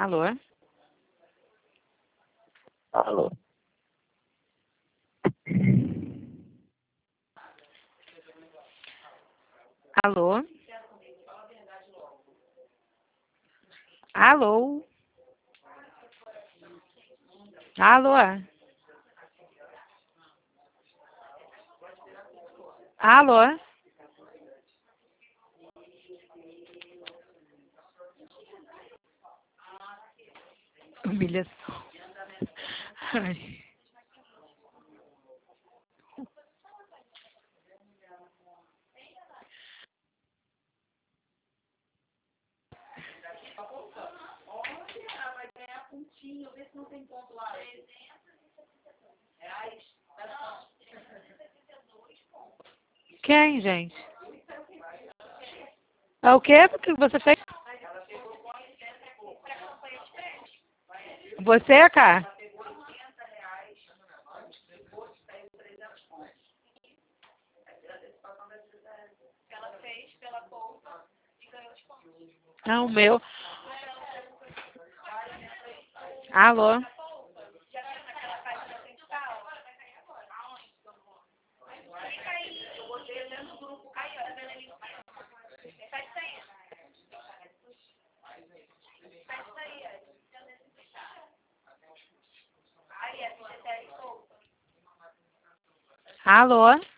Alô? Alô? Alô? Alô? Alô? Alô? Humilhação. Ai. Quem, gente? É o quê? O que você fez? Você, cara? É o meu. Alô? Alô?